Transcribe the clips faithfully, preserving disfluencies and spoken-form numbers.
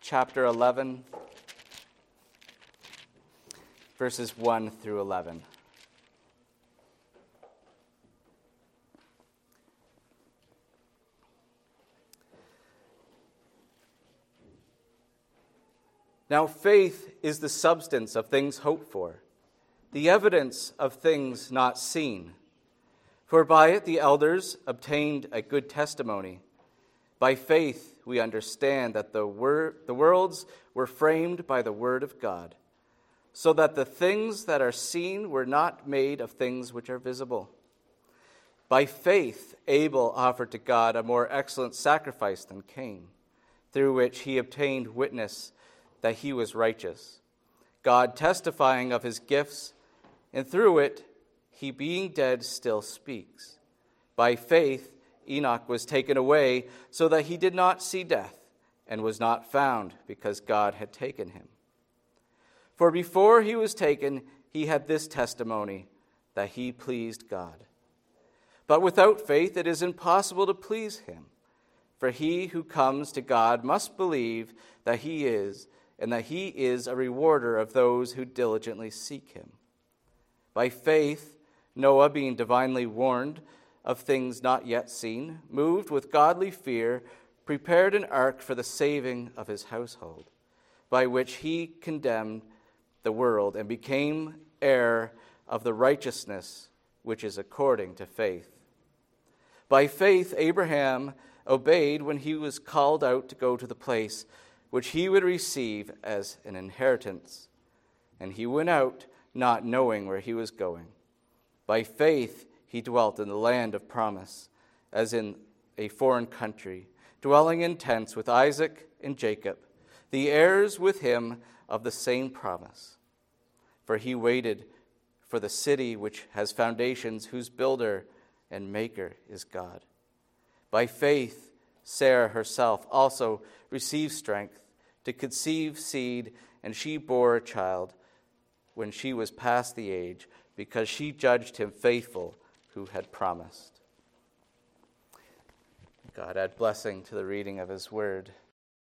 chapter eleven, verses one through eleven. Now faith is the substance of things hoped for, the evidence of things not seen. For by it the elders obtained a good testimony. By faith we understand that the, wor- the worlds were framed by the word of God, so that the things that are seen were not made of things which are visible. By faith Abel offered to God a more excellent sacrifice than Cain, through which he obtained witness that he was righteous, God testifying of his gifts, and through it he, being dead, still speaks. By faith Enoch was taken away so that he did not see death, and was not found because God had taken him. For before he was taken, he had this testimony, that he pleased God. But without faith it is impossible to please him. For he who comes to God must believe that he is, and that he is a rewarder of those who diligently seek him. By faith, Noah, being divinely warned of things not yet seen, moved with godly fear, prepared an ark for the saving of his household, by which he condemned the world and became heir of the righteousness which is according to faith. By faith, Abraham obeyed when he was called out to go to the place which he would receive as an inheritance. And he went out, not knowing where he was going. By faith he dwelt in the land of promise, as in a foreign country, dwelling in tents with Isaac and Jacob, the heirs with him of the same promise. For he waited for the city which has foundations, whose builder and maker is God. By faith Sarah herself also received strength to conceive seed, and she bore a child when she was past the age, because she judged him faithful who had promised. God add blessing to the reading of his word.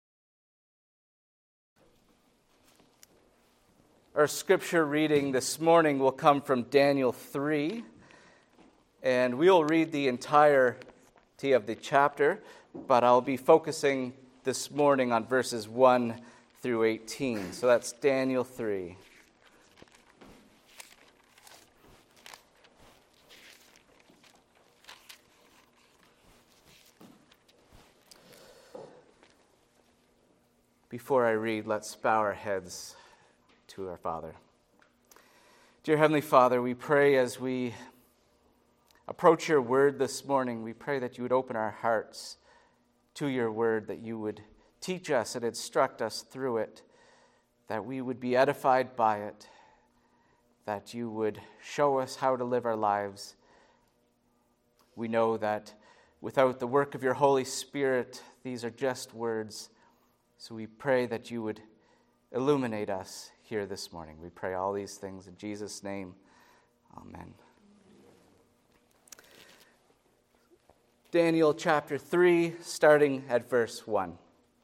Our scripture reading this morning will come from Daniel three, and we'll read the entirety of the chapter, but I'll be focusing this morning on verses one through eighteen. So that's Daniel three. Before I read, let's bow our heads to our Father. Dear Heavenly Father, we pray as we approach your word this morning, we pray that you would open our hearts to your word, that you would teach us and instruct us through it, that we would be edified by it, that you would show us how to live our lives. We know that without the work of your Holy Spirit, these are just words. So we pray that you would illuminate us here this morning. We pray all these things in Jesus' name. Amen. Daniel chapter three, starting at verse one.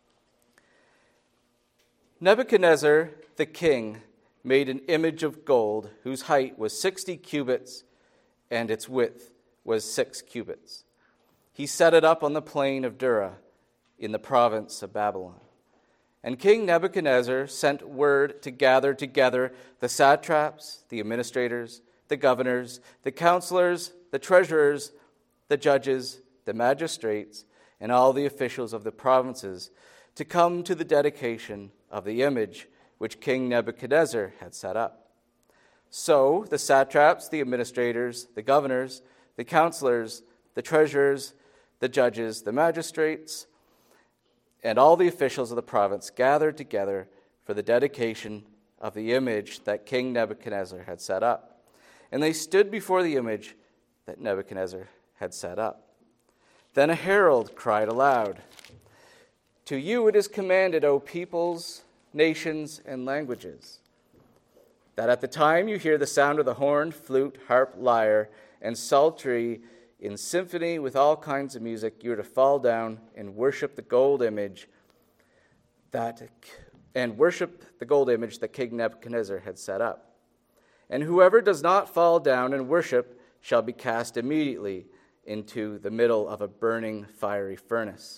Nebuchadnezzar the king made an image of gold whose height was sixty cubits and its width was six cubits. He set it up on the plain of Dura in the province of Babylon. And King Nebuchadnezzar sent word to gather together the satraps, the administrators, the governors, the counselors, the treasurers, the judges, the magistrates, and all the officials of the provinces to come to the dedication of the image which King Nebuchadnezzar had set up. So the satraps, the administrators, the governors, the counselors, the treasurers, the judges, the magistrates, and all the officials of the province gathered together for the dedication of the image that King Nebuchadnezzar had set up. And they stood before the image that Nebuchadnezzar had set up. Then a herald cried aloud, "To you it is commanded, O peoples, nations, and languages, that at the time you hear the sound of the horn, flute, harp, lyre, and psaltery in symphony with all kinds of music, you are to fall down and worship the gold image that and worship the gold image that King Nebuchadnezzar had set up. And whoever does not fall down and worship shall be cast immediately into the middle of a burning fiery furnace.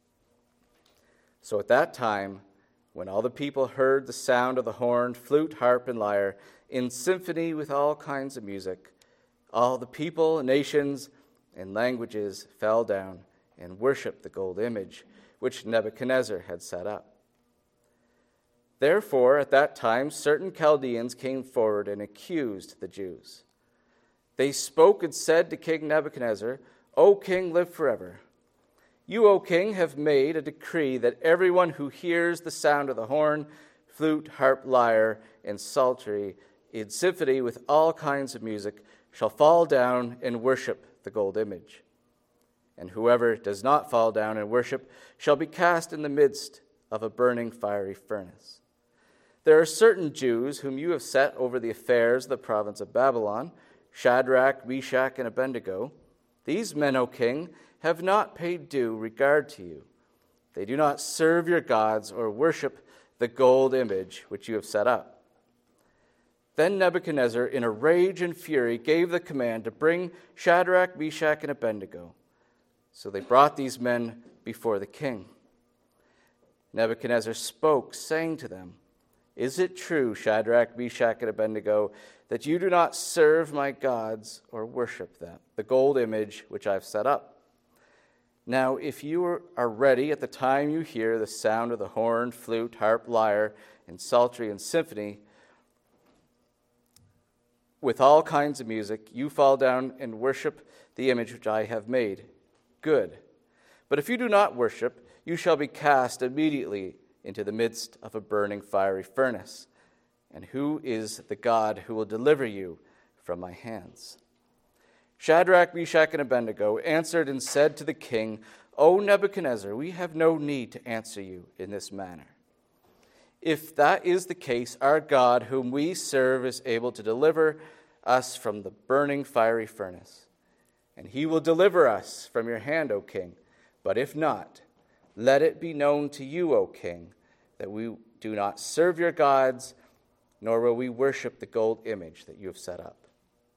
So at that time, when all the people heard the sound of the horn, flute, harp, and lyre, in symphony with all kinds of music, all the people, nations, and languages fell down and worshiped the gold image which Nebuchadnezzar had set up. Therefore, at that time, certain Chaldeans came forward and accused the Jews. They spoke and said to King Nebuchadnezzar, "O king, live forever. You, O king, have made a decree that everyone who hears the sound of the horn, flute, harp, lyre, and psaltery, in symphony with all kinds of music, shall fall down and worship the gold image. And whoever does not fall down and worship shall be cast in the midst of a burning fiery furnace. There are certain Jews whom you have set over the affairs of the province of Babylon, Shadrach, Meshach, and Abednego. These men, O king, have not paid due regard to you. They do not serve your gods or worship the gold image which you have set up." Then Nebuchadnezzar, in a rage and fury, gave the command to bring Shadrach, Meshach, and Abednego. So they brought these men before the king. Nebuchadnezzar spoke, saying to them, "Is it true, Shadrach, Meshach, and Abednego, that you do not serve my gods or worship them, the gold image which I have set up? Now, if you are ready at the time you hear the sound of the horn, flute, harp, lyre, and psaltery and symphony, with all kinds of music, you fall down and worship the image which I have made. Good. But if you do not worship, you shall be cast immediately into the midst of a burning fiery furnace. And who is the God who will deliver you from my hands?" Shadrach, Meshach, and Abednego answered and said to the king, "O Nebuchadnezzar, we have no need to answer you in this manner. If that is the case, our God, whom we serve, is able to deliver us from the burning fiery furnace. And he will deliver us from your hand, O king. But if not, let it be known to you, O king, that we do not serve your gods, nor will we worship the gold image that you have set up."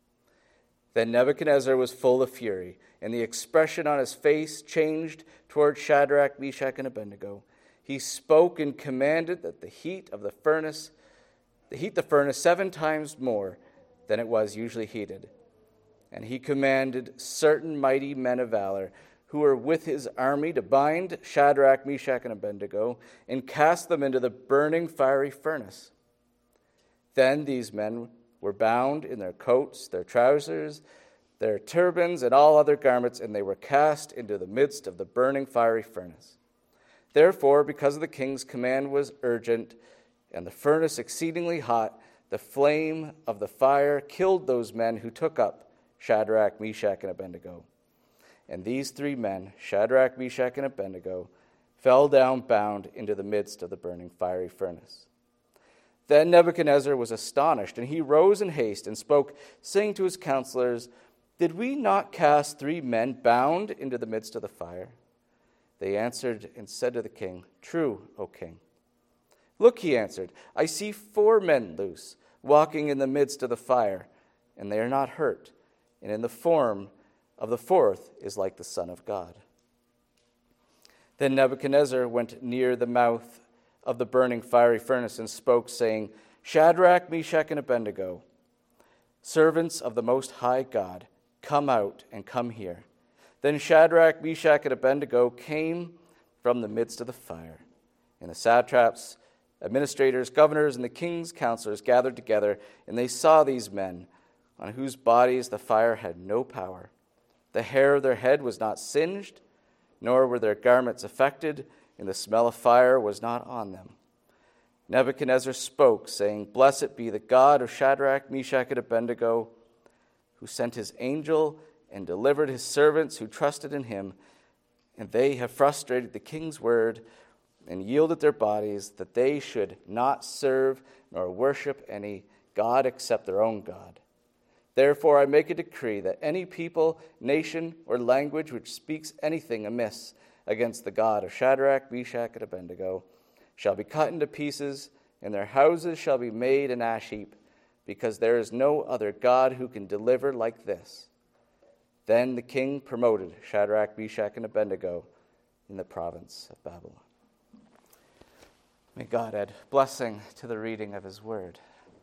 Then Nebuchadnezzar was full of fury, and the expression on his face changed toward Shadrach, Meshach, and Abednego. He spoke and commanded that the heat of the furnace, the heat the furnace seven times more than it was usually heated. And he commanded certain mighty men of valor who were with his army to bind Shadrach, Meshach, and Abednego and cast them into the burning fiery furnace. Then these men were bound in their coats, their trousers, their turbans, and all other garments, and they were cast into the midst of the burning fiery furnace. Therefore, because the king's command was urgent, and the furnace exceedingly hot, the flame of the fire killed those men who took up Shadrach, Meshach, and Abednego. And these three men, Shadrach, Meshach, and Abednego, fell down bound into the midst of the burning fiery furnace. Then Nebuchadnezzar was astonished, and he rose in haste and spoke, saying to his counselors, "Did we not cast three men bound into the midst of the fire?" They answered and said to the king, "True, O king." "Look," he answered, "I see four men loose, walking in the midst of the fire, and they are not hurt, and in the form of the fourth is like the Son of God." Then Nebuchadnezzar went near the mouth of the burning fiery furnace and spoke, saying, "Shadrach, Meshach, and Abednego, servants of the Most High God, come out and come here." Then Shadrach, Meshach, and Abednego came from the midst of the fire. And the satraps, administrators, governors, and the king's counselors gathered together, and they saw these men, on whose bodies the fire had no power. The hair of their head was not singed, nor were their garments affected, and the smell of fire was not on them. Nebuchadnezzar spoke, saying, "Blessed be the God of Shadrach, Meshach, and Abednego, who sent his angel and delivered his servants who trusted in him, and they have frustrated the king's word and yielded their bodies, that they should not serve nor worship any god except their own God. Therefore I make a decree that any people, nation, or language which speaks anything amiss against the God of Shadrach, Meshach, and Abednego shall be cut into pieces, and their houses shall be made an ash heap, because there is no other God who can deliver like this. Then the king promoted Shadrach, Meshach, and Abednego in the province of Babylon. May God add blessing to the reading of his word.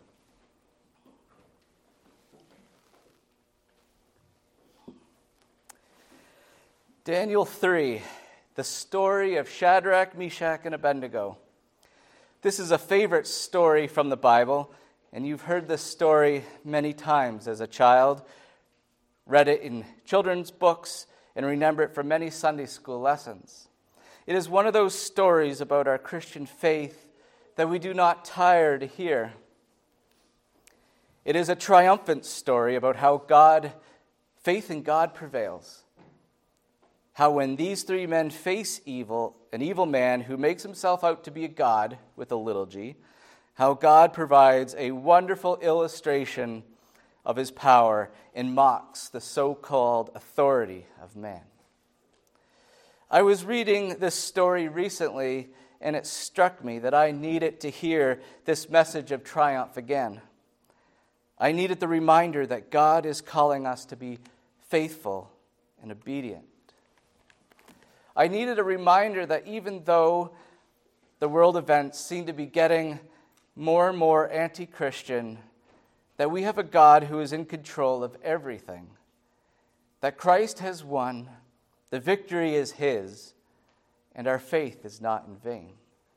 Daniel three, the story of Shadrach, Meshach, and Abednego. This is a favorite story from the Bible, and you've heard this story many times as a child, read it in children's books, and remember it from many Sunday school lessons. It is one of those stories about our Christian faith that we do not tire to hear. It is a triumphant story about how God, faith in God prevails. How when these three men face evil, an evil man who makes himself out to be a god with a little g, how God provides a wonderful illustration of his power and mocks the so-called authority of man. I was reading this story recently, and it struck me that I needed to hear this message of triumph again. I needed the reminder that God is calling us to be faithful and obedient. I needed a reminder that even though the world events seem to be getting more and more anti-Christian, that we have a God who is in control of everything, that Christ has won, the victory is his, and our faith is not in vain.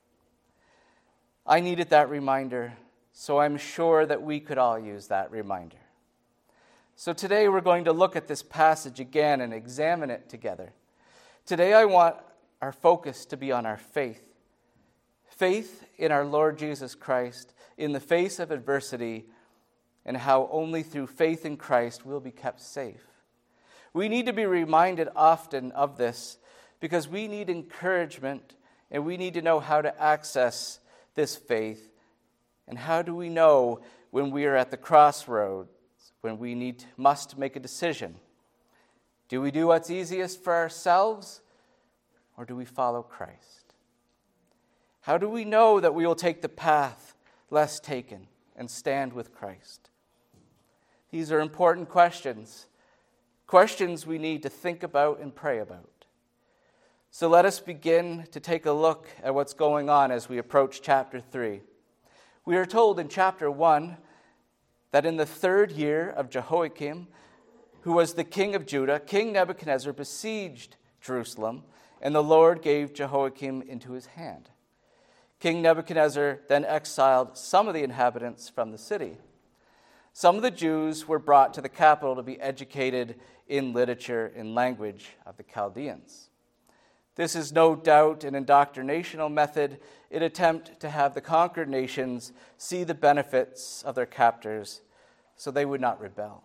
I needed that reminder, so I'm sure that we could all use that reminder. So today we're going to look at this passage again and examine it together. Today I want our focus to be on our faith. Faith in our Lord Jesus Christ in the face of adversity, and how only through faith in Christ we'll be kept safe. We need to be reminded often of this because we need encouragement and we need to know how to access this faith. And how do we know when we are at the crossroads, when we need must make a decision? Do we do what's easiest for ourselves, or do we follow Christ? How do we know that we will take the path less taken and stand with Christ? These are important questions, questions we need to think about and pray about. So let us begin to take a look at what's going on as we approach chapter three. We are told in chapter one that in the third year of Jehoiakim, who was the king of Judah, King Nebuchadnezzar besieged Jerusalem, and the Lord gave Jehoiakim into his hand. King Nebuchadnezzar then exiled some of the inhabitants from the city. Some of the Jews were brought to the capital to be educated in literature and language of the Chaldeans. This is no doubt an indoctrinational method in attempt to have the conquered nations see the benefits of their captors so they would not rebel.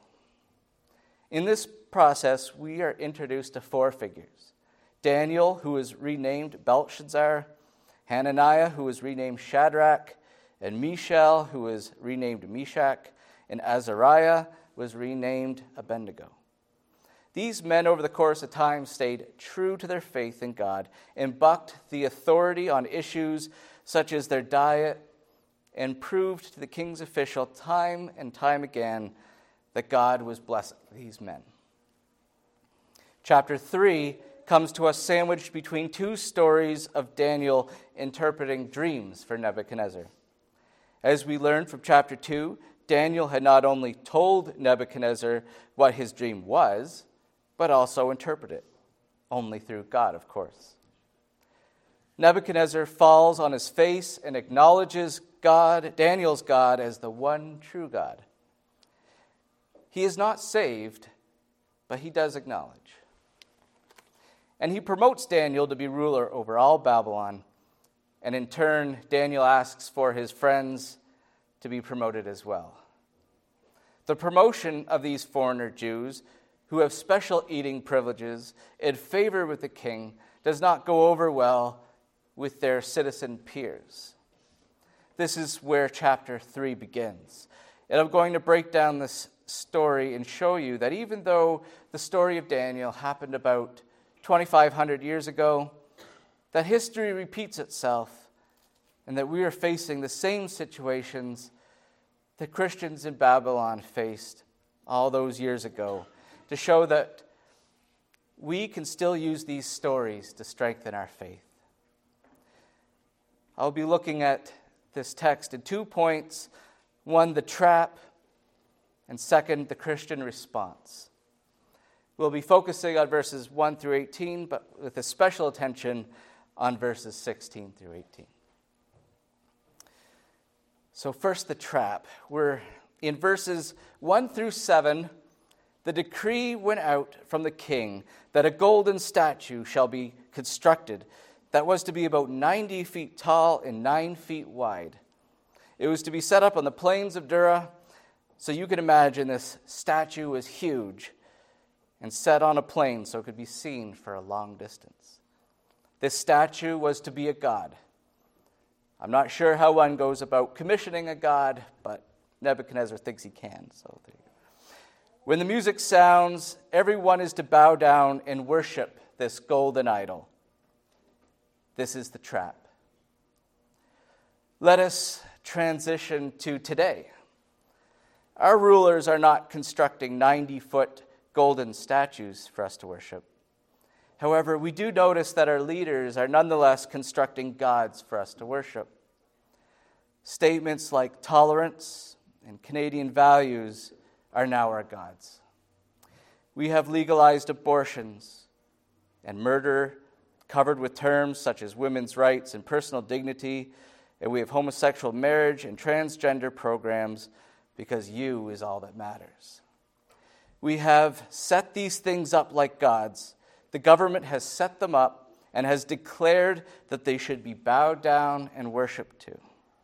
In this process, we are introduced to four figures. Daniel, who is renamed Belshazzar, Hananiah, who is renamed Shadrach, and Mishael, who is renamed Meshach, and Azariah was renamed Abednego. These men, over the course of time, stayed true to their faith in God and bucked the authority on issues such as their diet and proved to the king's official time and time again that God was blessing these men. Chapter three comes to us sandwiched between two stories of Daniel interpreting dreams for Nebuchadnezzar. As we learned from chapter two, Daniel had not only told Nebuchadnezzar what his dream was, but also interpreted it, only through God, of course. Nebuchadnezzar falls on his face and acknowledges God, Daniel's God, as the one true God. He is not saved, but he does acknowledge. And he promotes Daniel to be ruler over all Babylon, and in turn, Daniel asks for his friends to be promoted as well. The promotion of these foreigner Jews, who have special eating privileges in favor with the king, does not go over well with their citizen peers. This is where chapter three begins. And I'm going to break down this story and show you that even though the story of Daniel happened about twenty-five hundred years ago, that history repeats itself and that we are facing the same situations that Christians in Babylon faced all those years ago, to show that we can still use these stories to strengthen our faith. I'll be looking at this text in two points. One, the trap, and second, the Christian response. We'll be focusing on verses one through eighteen, but with a special attention on verses sixteen through eighteen. So first, the trap. We're in verses one through seven. The decree went out from the king that a golden statue shall be constructed that was to be about ninety feet tall and nine feet wide. It was to be set up on the plains of Dura, so you can imagine this statue was huge and set on a plain so it could be seen for a long distance. This statue was to be a god. I'm not sure how one goes about commissioning a god, but Nebuchadnezzar thinks he can. So there you go. When the music sounds, everyone is to bow down and worship this golden idol. This is the trap. Let us transition to today. Our rulers are not constructing ninety-foot golden statues for us to worship. However, we do notice that our leaders are nonetheless constructing gods for us to worship. Statements like tolerance and Canadian values are now our gods. We have legalized abortions and murder covered with terms such as women's rights and personal dignity, and we have homosexual marriage and transgender programs because you is all that matters. We have set these things up like gods. The government has set them up and has declared that they should be bowed down and worshiped to.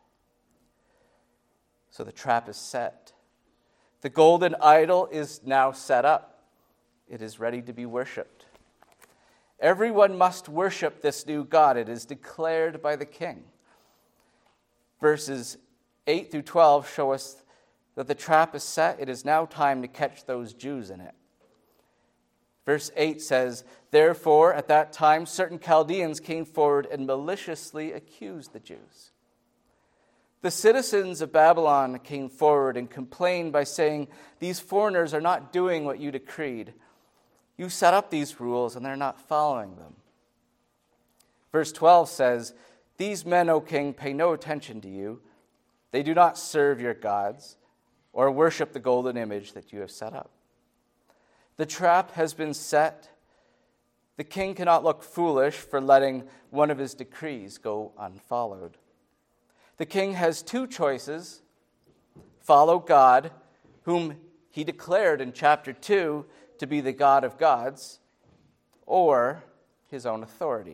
So the trap is set. The golden idol is now set up. It is ready to be worshipped. Everyone must worship this new God. It is declared by the king. Verses eight through twelve show us that the trap is set. It is now time to catch those Jews in it. Verse eight says, "Therefore, at that time, certain Chaldeans came forward and maliciously accused the Jews. The citizens of Babylon came forward and complained by saying, 'These foreigners are not doing what you decreed. You set up these rules and they're not following them.' Verse twelve says, 'These men, O king, pay no attention to you. They do not serve your gods or worship the golden image that you have set up.' The trap has been set. The king cannot look foolish for letting one of his decrees go unfollowed. The king has two choices: follow God, whom he declared in chapter two to be the God of gods, or his own authority.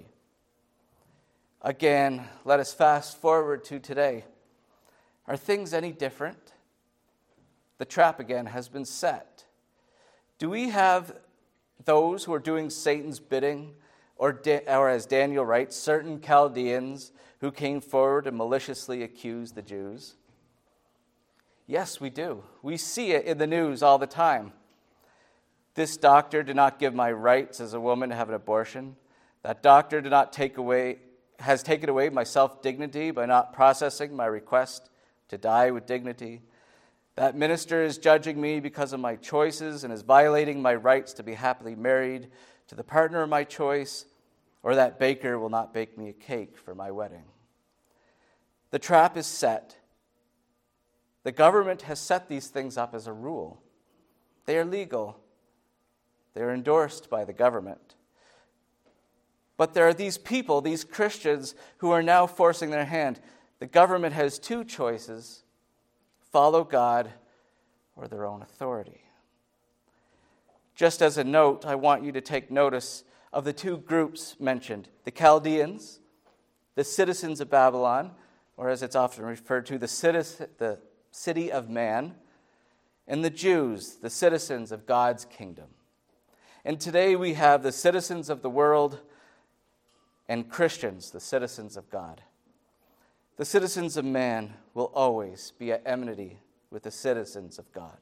Again, let us fast forward to today. Are things any different? The trap again has been set. Do we have those who are doing Satan's bidding, or, da- or as Daniel writes, certain Chaldeans who came forward and maliciously accused the Jews? Yes, we do. We see it in the news all the time. This doctor did not give my rights as a woman to have an abortion. That doctor did not take away, has taken away my self-dignity by not processing my request to die with dignity. That minister is judging me because of my choices and is violating my rights to be happily married to the partner of my choice, or that baker will not bake me a cake for my wedding. The trap is set. The government has set these things up as a rule. They are legal. They are endorsed by the government. But there are these people, these Christians, who are now forcing their hand. The government has two choices: follow God or their own authority. Just as a note, I want you to take notice of the two groups mentioned: the Chaldeans, the citizens of Babylon, or as it's often referred to, the, citizen, the city of man, and the Jews, the citizens of God's kingdom. And today we have the citizens of the world and Christians, the citizens of God. The citizens of man will always be at enmity with the citizens of God.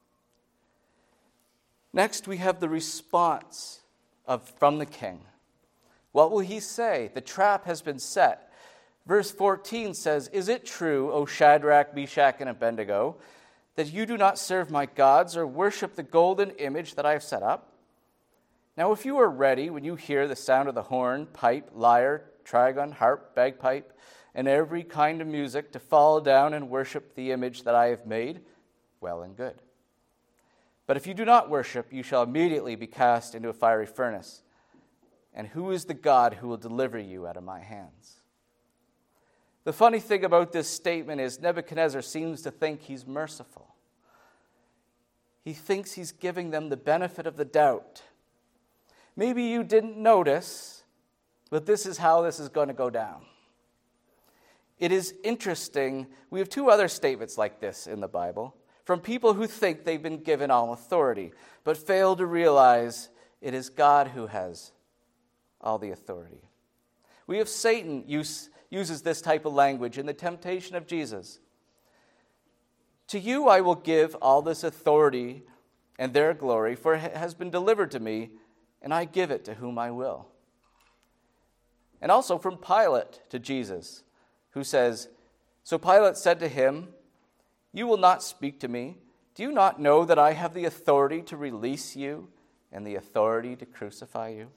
Next, we have the response of, from the king. What will he say? The trap has been set. Verse fourteen says, "Is it true, O Shadrach, Meshach, and Abednego, that you do not serve my gods or worship the golden image that I have set up? Now if you are ready when you hear the sound of the horn, pipe, lyre, trigon, harp, bagpipe, and every kind of music to fall down and worship the image that I have made, well and good. But if you do not worship, you shall immediately be cast into a fiery furnace. And who is the God who will deliver you out of my hands?" The funny thing about this statement is Nebuchadnezzar seems to think he's merciful. He thinks he's giving them the benefit of the doubt. Maybe you didn't notice, but this is how this is going to go down. It is interesting. We have two other statements like this in the Bible from people who think they've been given all authority, but fail to realize it is God who has all the authority. We have Satan use, uses this type of language in the temptation of Jesus. "To you I will give all this authority and their glory, for it has been delivered to me, and I give it to whom I will." And also from Pilate to Jesus, who says, "So Pilate said to him, 'You will not speak to me. Do you not know that I have the authority to release you and the authority to crucify you?'"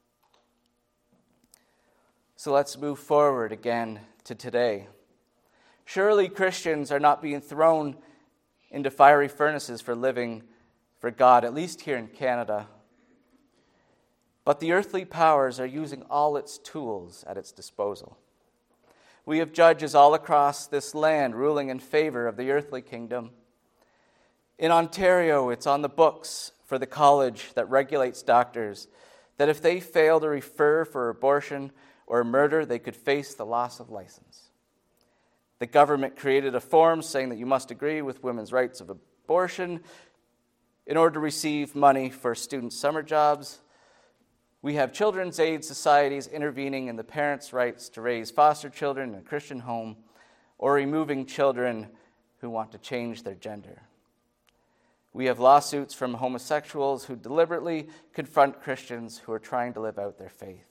So let's move forward again to today. Surely Christians are not being thrown into fiery furnaces for living for God, at least here in Canada. But the earthly powers are using all its tools at its disposal. We have judges all across this land ruling in favor of the earthly kingdom. In Ontario, it's on the books for the college that regulates doctors that if they fail to refer for abortion or murder, they could face the loss of license. The government created a form saying that you must agree with women's rights of abortion in order to receive money for student summer jobs. We have children's aid societies intervening in the parents' rights to raise foster children in a Christian home or removing children who want to change their gender. We have lawsuits from homosexuals who deliberately confront Christians who are trying to live out their faith.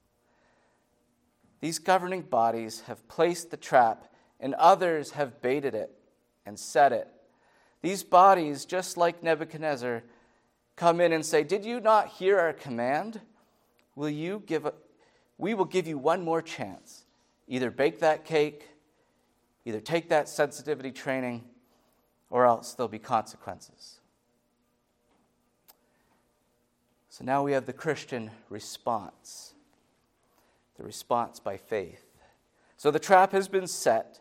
These governing bodies have placed the trap, and others have baited it and set it. These bodies, just like Nebuchadnezzar, come in and say, "Did you not hear our command? Will you give a, we will give you one more chance. Either bake that cake, either take that sensitivity training, or else there'll be consequences." So now we have the Christian response, the response by faith. So the trap has been set,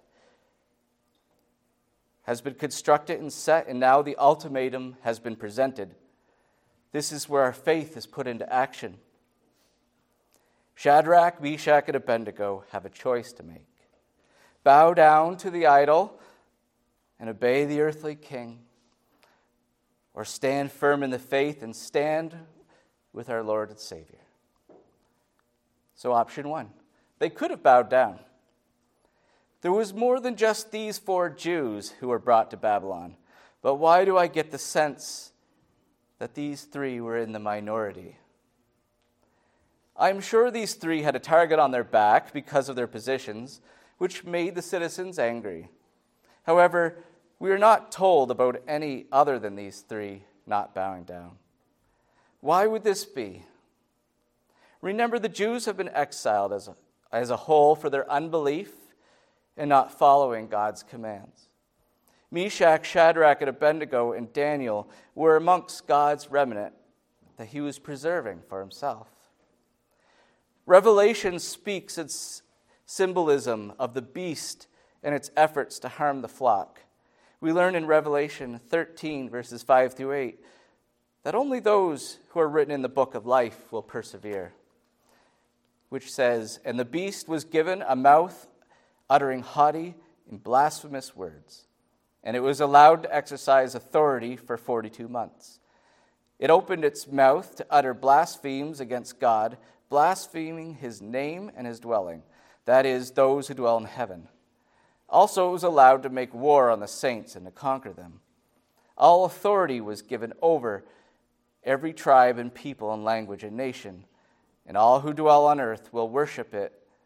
has been constructed and set, and now the ultimatum has been presented. This is where our faith is put into action. Shadrach, Meshach, and Abednego have a choice to make. Bow down to the idol and obey the earthly king, or stand firm in the faith and stand with our Lord and Savior. So option one, they could have bowed down. There was more than just these four Jews who were brought to Babylon. But why do I get the sense that these three were in the minority? I'm sure these three had a target on their back because of their positions, which made the citizens angry. However, we are not told about any other than these three not bowing down. Why would this be? Remember, the Jews have been exiled as a, as a whole for their unbelief and not following God's commands. Meshach, Shadrach, and Abednego, and Daniel were amongst God's remnant that he was preserving for himself. Revelation speaks its symbolism of the beast and its efforts to harm the flock. We learn in Revelation thirteen, verses five through eight, that only those who are written in the book of life will persevere, which says, "And the beast was given a mouth uttering haughty and blasphemous words, and it was allowed to exercise authority for forty-two months. It opened its mouth to utter blasphemies against God, blaspheming his name and his dwelling, that is, those who dwell in heaven. Also it was allowed to make war on the saints and to conquer them. All authority was given over every tribe and people and language and nation, and all who dwell on earth will worship it,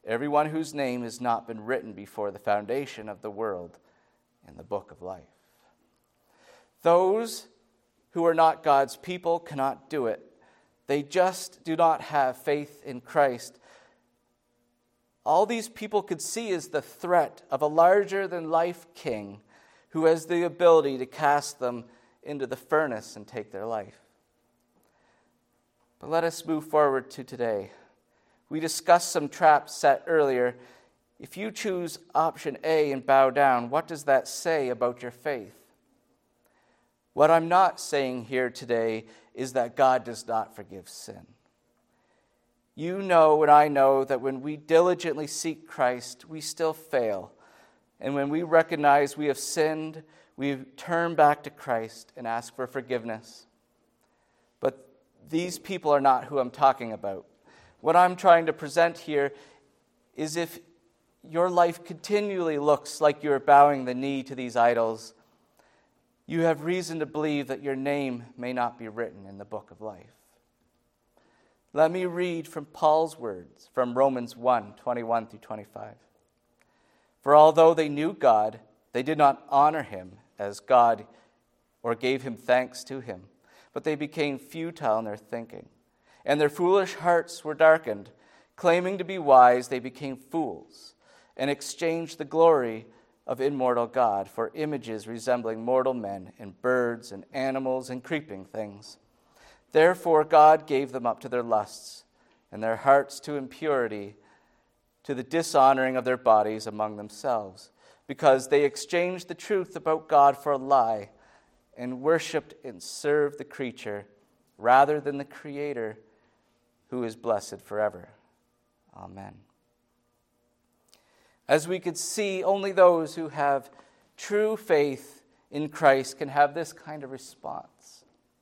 everyone whose name has not been written before the foundation of the world in the book of life. Those who are not God's people cannot do it. They just do not have faith in Christ. All these people could see is the threat of a larger-than-life king who has the ability to cast them into the furnace and take their life. But let us move forward to today. We discussed some traps set earlier. If you choose option A and bow down, what does that say about your faith? What I'm not saying here today is that God does not forgive sin. You know and I know that when we diligently seek Christ, we still fail. And when we recognize we have sinned, we turn back to Christ and ask for forgiveness. But these people are not who I'm talking about. What I'm trying to present here is if your life continually looks like you're bowing the knee to these idols, you have reason to believe that your name may not be written in the book of life. Let me read from Paul's words from Romans one, twenty-one through twenty-five. For although they knew God, they did not honor him as God or gave him thanks to him, but they became futile in their thinking, and their foolish hearts were darkened. Claiming to be wise, they became fools and exchanged the glory of immortal God for images resembling mortal men and birds and animals and creeping things. Therefore God gave them up to their lusts, and their hearts to impurity, to the dishonoring of their bodies among themselves, because they exchanged the truth about God for a lie, and worshipped and served the creature rather than the Creator, who is blessed forever. Amen. As we could see, only those who have true faith in Christ can have this kind of response.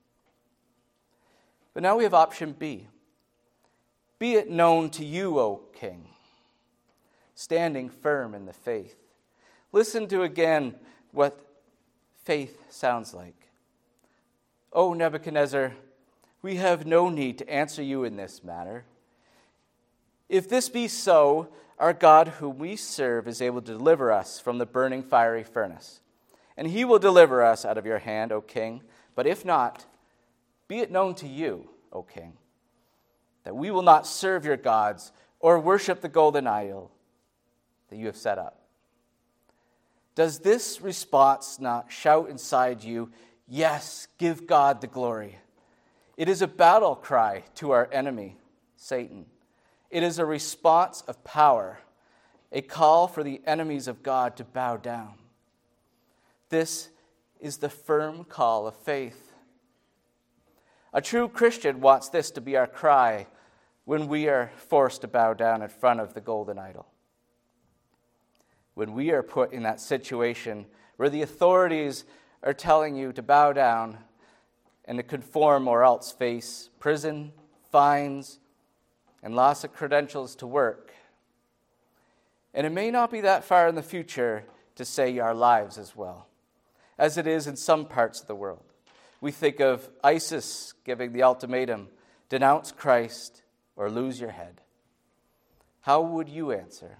But now we have option B. Be it known to you, O King, standing firm in the faith. Listen to again what faith sounds like. O Nebuchadnezzar, we have no need to answer you in this matter. If this be so, our God whom we serve is able to deliver us from the burning fiery furnace, and he will deliver us out of your hand, O king. But if not, be it known to you, O king, that we will not serve your gods or worship the golden idol that you have set up. Does this response not shout inside you, yes, give God the glory? It is a battle cry to our enemy, Satan. It is a response of power, a call for the enemies of God to bow down. This is the firm call of faith. A true Christian wants this to be our cry when we are forced to bow down in front of the golden idol. When we are put in that situation where the authorities are telling you to bow down and to conform or else face prison, fines, and loss of credentials to work. And it may not be that far in the future to say our lives as well, as it is in some parts of the world. We think of ISIS giving the ultimatum, denounce Christ or lose your head. How would you answer?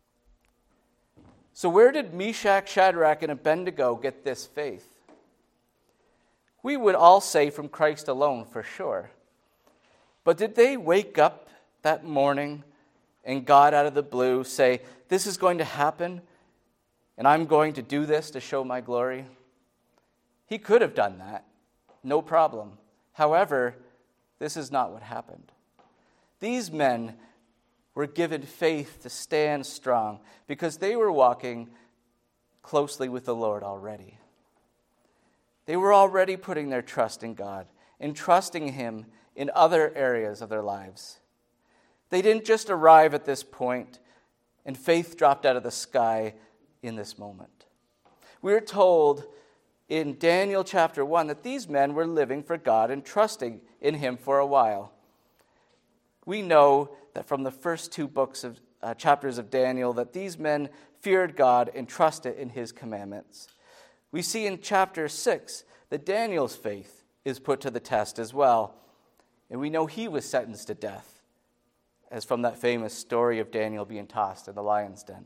So where did Meshach, Shadrach, and Abednego get this faith? We would all say from Christ alone for sure. But did they wake up that morning and God out of the blue say, this is going to happen and I'm going to do this to show my glory? He could have done that, no problem. However, this is not what happened. These men were given faith to stand strong because they were walking closely with the Lord already. They were already putting their trust in God and trusting Him in other areas of their lives. They didn't just arrive at this point and faith dropped out of the sky in this moment. We're told in Daniel chapter one that these men were living for God and trusting in Him for a while. We know that from the first two books of uh, chapters of Daniel that these men feared God and trusted in His commandments. We see in chapter six that Daniel's faith is put to the test as well. And we know he was sentenced to death as from that famous story of Daniel being tossed in the lion's den.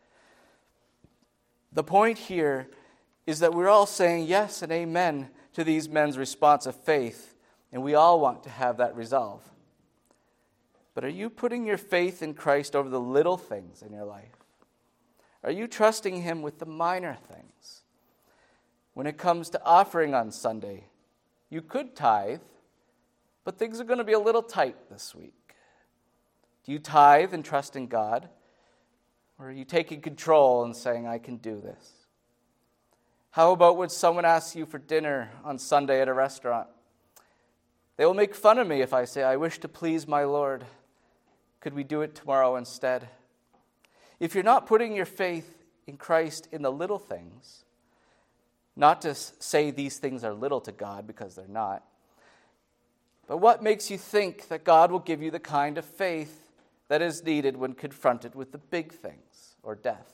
The point here is that we're all saying yes and amen to these men's response of faith, and we all want to have that resolve. But are you putting your faith in Christ over the little things in your life? Are you trusting him with the minor things? When it comes to offering on Sunday, you could tithe, but things are going to be a little tight this week. Do you tithe and trust in God? Or are you taking control and saying, I can do this? How about when someone asks you for dinner on Sunday at a restaurant? They will make fun of me if I say, I wish to please my Lord. Could we do it tomorrow instead? If you're not putting your faith in Christ in the little things, not to say these things are little to God because they're not, but what makes you think that God will give you the kind of faith that is needed when confronted with the big things or death?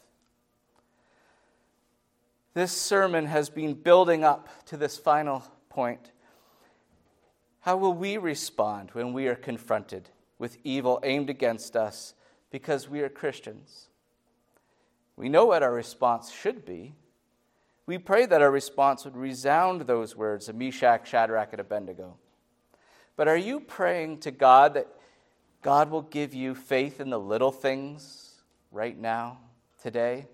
This sermon has been building up to this final point. How will we respond when we are confronted with evil aimed against us because we are Christians? We know what our response should be. We pray that our response would resound those words of Meshach, Shadrach, and Abednego. But are you praying to God that God will give you faith in the little things right now, today?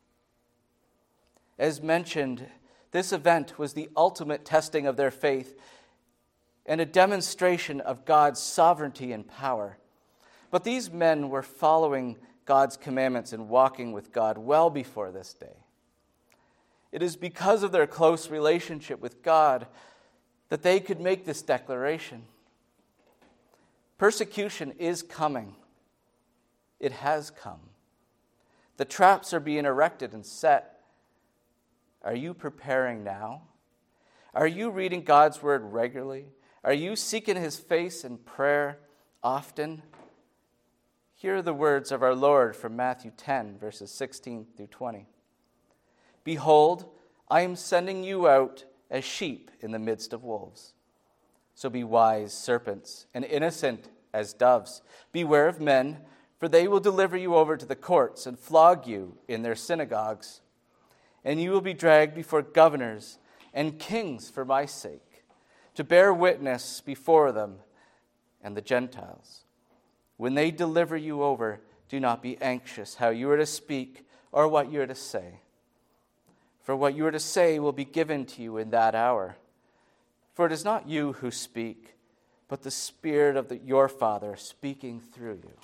As mentioned, this event was the ultimate testing of their faith and a demonstration of God's sovereignty and power. But these men were following God's commandments and walking with God well before this day. It is because of their close relationship with God that they could make this declaration. Persecution is coming. It has come. The traps are being erected and set. Are you preparing now? Are you reading God's word regularly? Are you seeking his face in prayer often? Here are the words of our Lord from Matthew ten, verses sixteen through twenty. Behold, I am sending you out as sheep in the midst of wolves. So be wise serpents and innocent as doves. Beware of men, for they will deliver you over to the courts and flog you in their synagogues. And you will be dragged before governors and kings for my sake, to bear witness before them and the Gentiles. When they deliver you over, do not be anxious how you are to speak or what you are to say. For what you are to say will be given to you in that hour. For it is not you who speak, but the Spirit of the, your Father speaking through you.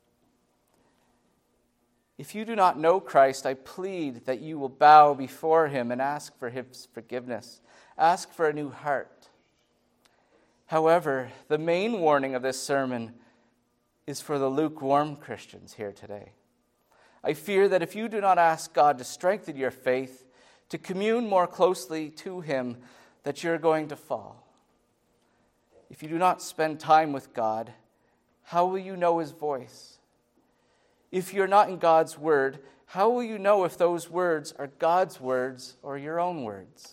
If you do not know Christ, I plead that you will bow before him and ask for his forgiveness. Ask for a new heart. However, the main warning of this sermon is for the lukewarm Christians here today. I fear that if you do not ask God to strengthen your faith, to commune more closely to him, that you're going to fall. If you do not spend time with God, how will you know his voice? If you're not in God's word, how will you know if those words are God's words or your own words?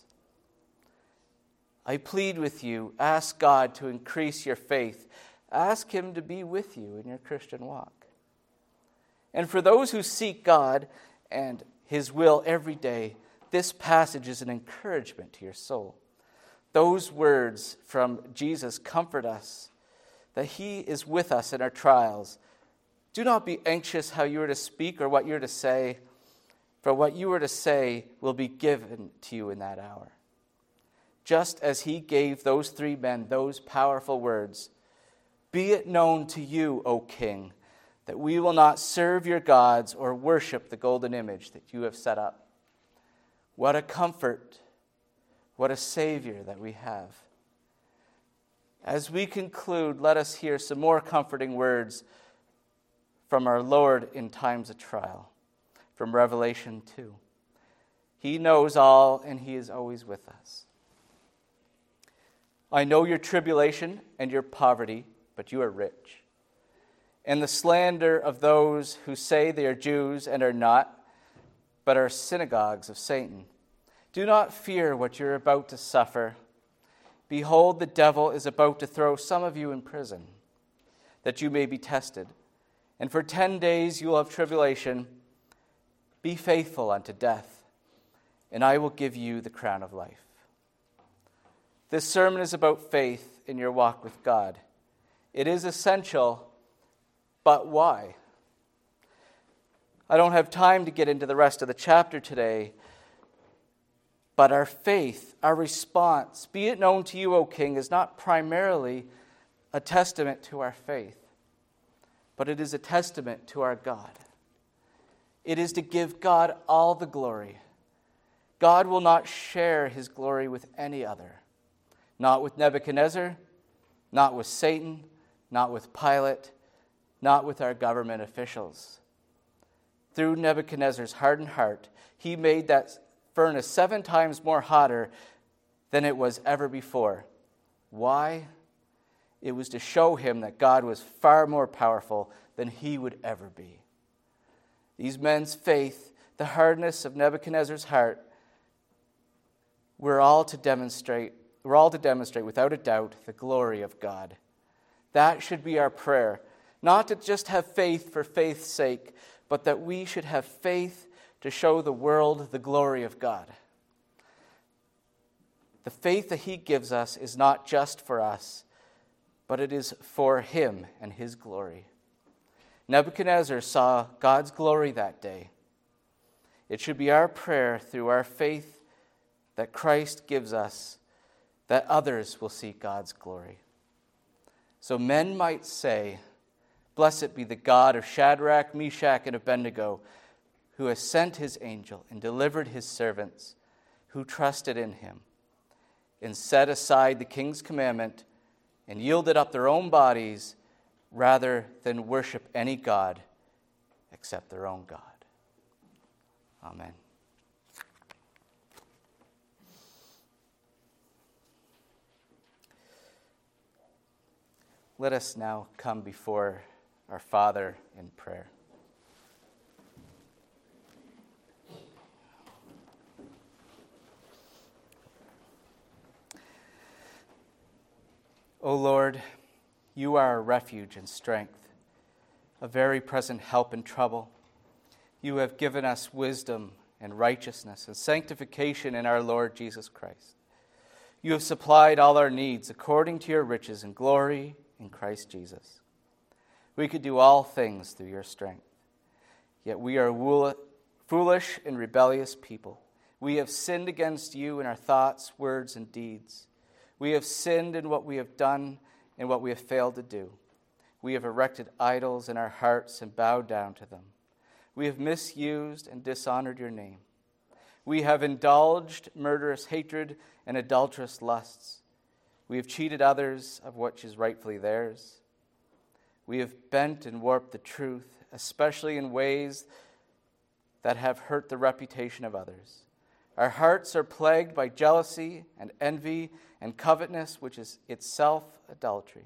I plead with you, ask God to increase your faith. Ask him to be with you in your Christian walk. And for those who seek God and his will every day, this passage is an encouragement to your soul. Those words from Jesus comfort us, that he is with us in our trials. Do not be anxious how you are to speak or what you are to say, for what you are to say will be given to you in that hour. Just as he gave those three men those powerful words, be it known to you, O King, that we will not serve your gods or worship the golden image that you have set up. What a comfort, what a Savior that we have. As we conclude, let us hear some more comforting words from our Lord in times of trial, from Revelation two. He knows all, and he is always with us. I know your tribulation and your poverty, but you are rich, and the slander of those who say they are Jews and are not, but are synagogues of Satan. Do not fear what you're about to suffer. Behold, the devil is about to throw some of you in prison, that you may be tested, and for ten days you will have tribulation. Be faithful unto death, and I will give you the crown of life. This sermon is about faith in your walk with God. It is essential, but why? I don't have time to get into the rest of the chapter today, but our faith, our response, be it known to you, O King, is not primarily a testament to our faith, but it is a testament to our God. It is to give God all the glory. God will not share his glory with any other. Not with Nebuchadnezzar, not with Satan, not with Pilate, not with our government officials. Through Nebuchadnezzar's hardened heart, he made that furnace seven times more hotter than it was ever before. Why? It was to show him that God was far more powerful than he would ever be. These men's faith, the hardness of Nebuchadnezzar's heart, were all to demonstrate, were all to demonstrate without a doubt the glory of God. That should be our prayer, not to just have faith for faith's sake, but that we should have faith to show the world the glory of God. The faith that he gives us is not just for us, but it is for him and his glory. Nebuchadnezzar saw God's glory that day. It should be our prayer through our faith that Christ gives us that others will see God's glory. So men might say, "Blessed be the God of Shadrach, Meshach, and Abednego, who has sent his angel and delivered his servants who trusted in him and set aside the king's commandment and yielded up their own bodies rather than worship any god except their own God." Amen. Let us now come before our Father in prayer. O Lord, you are our refuge and strength, a very present help in trouble. You have given us wisdom and righteousness and sanctification in our Lord Jesus Christ. You have supplied all our needs according to your riches and glory in Christ Jesus. We could do all things through your strength. Yet we are wool- foolish and rebellious people. We have sinned against you in our thoughts, words, and deeds. We have sinned in what we have done and what we have failed to do. We have erected idols in our hearts and bowed down to them. We have misused and dishonored your name. We have indulged murderous hatred and adulterous lusts. We have cheated others of what is rightfully theirs. We have bent and warped the truth, especially in ways that have hurt the reputation of others. Our hearts are plagued by jealousy and envy and covetousness, which is itself adultery.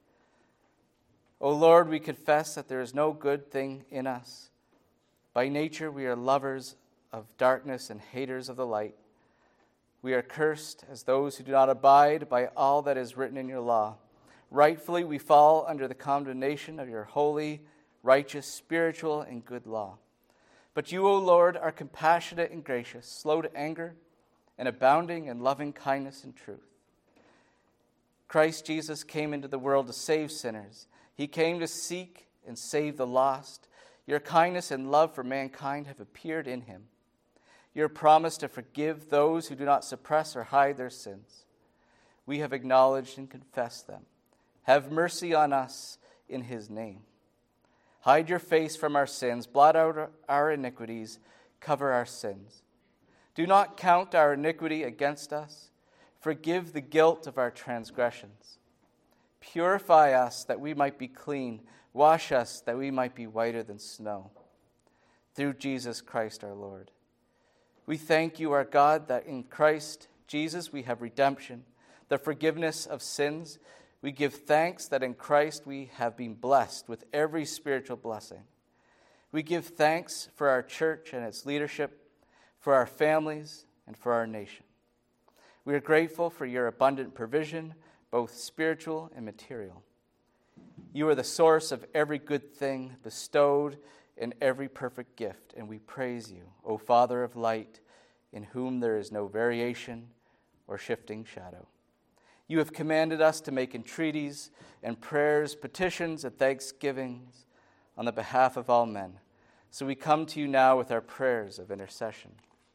O Lord, we confess that there is no good thing in us. By nature, we are lovers of darkness and haters of the light. We are cursed as those who do not abide by all that is written in your law. Rightfully, we fall under the condemnation of your holy, righteous, spiritual, and good law. But you, O Lord, are compassionate and gracious, slow to anger, and abounding in loving kindness and truth. Christ Jesus came into the world to save sinners. He came to seek and save the lost. Your kindness and love for mankind have appeared in him. Your promise to forgive those who do not suppress or hide their sins. We have acknowledged and confessed them. Have mercy on us in his name. Hide your face from our sins, blot out our iniquities, cover our sins. Do not count our iniquity against us. Forgive the guilt of our transgressions. Purify us that we might be clean. Wash us that we might be whiter than snow. Through Jesus Christ our Lord. We thank you, our God, that in Christ Jesus we have redemption, the forgiveness of sins. We give thanks that in Christ we have been blessed with every spiritual blessing. We give thanks for our church and its leadership, for our families, and for our nation. We are grateful for your abundant provision, both spiritual and material. You are the source of every good thing bestowed in every perfect gift, and we praise you, O Father of light, in whom there is no variation or shifting shadow. You have commanded us to make entreaties and prayers, petitions and thanksgivings on the behalf of all men. So we come to you now with our prayers of intercession.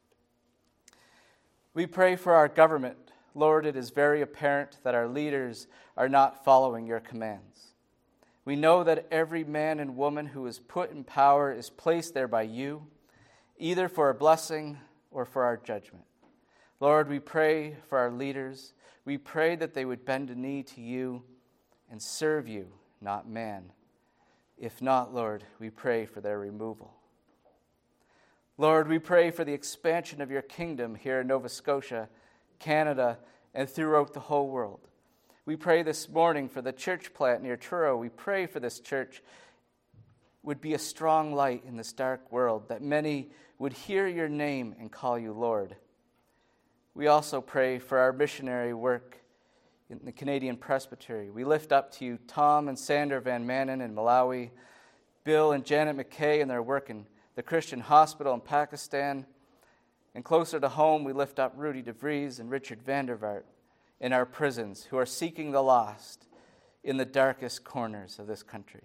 We pray for our government. Lord, it is very apparent that our leaders are not following your commands. We know that every man and woman who is put in power is placed there by you, either for a blessing or for our judgment. Lord, we pray for our leaders. We pray that they would bend a knee to you and serve you, not man. If not, Lord, we pray for their removal. Lord, we pray for the expansion of your kingdom here in Nova Scotia, Canada, and throughout the whole world. We pray this morning for the church plant near Truro. We pray for this church would be a strong light in this dark world, that many would hear your name and call you Lord. We also pray for our missionary work in the Canadian Presbytery. We lift up to you Tom and Sandra Van Manen in Malawi, Bill and Janet McKay and their work in the Christian Hospital in Pakistan. And closer to home, we lift up Rudy DeVries and Richard Vandervaart in our prisons, who are seeking the lost in the darkest corners of this country.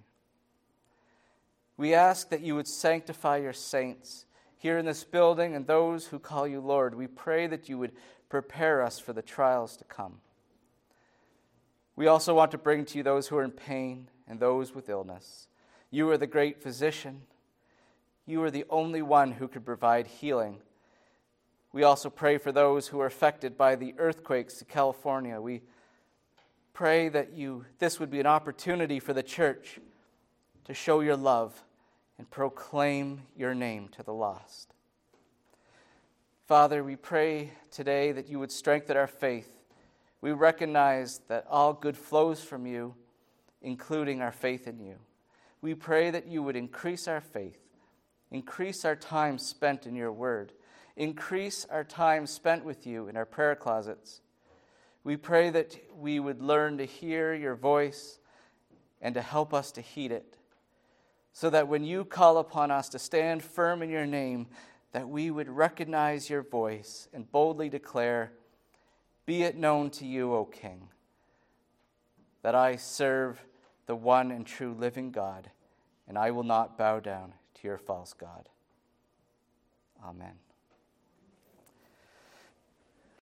We ask that you would sanctify your saints here in this building and those who call you Lord. We pray that you would prepare us for the trials to come. We also want to bring to you those who are in pain and those with illness. You are the great physician. You are the only one who could provide healing. We also pray for those who are affected by the earthquakes in California. We pray that you this would be an opportunity for the church to show your love and proclaim your name to the lost. Father, we pray today that you would strengthen our faith. We recognize that all good flows from you, including our faith in you. We pray that you would increase our faith, increase our time spent in your word, increase our time spent with you in our prayer closets. We pray that we would learn to hear your voice and to help us to heed it, so that when you call upon us to stand firm in your name, that we would recognize your voice and boldly declare, "Be it known to you, O King, that I serve the one and true living God, and I will not bow down to your false god." Amen.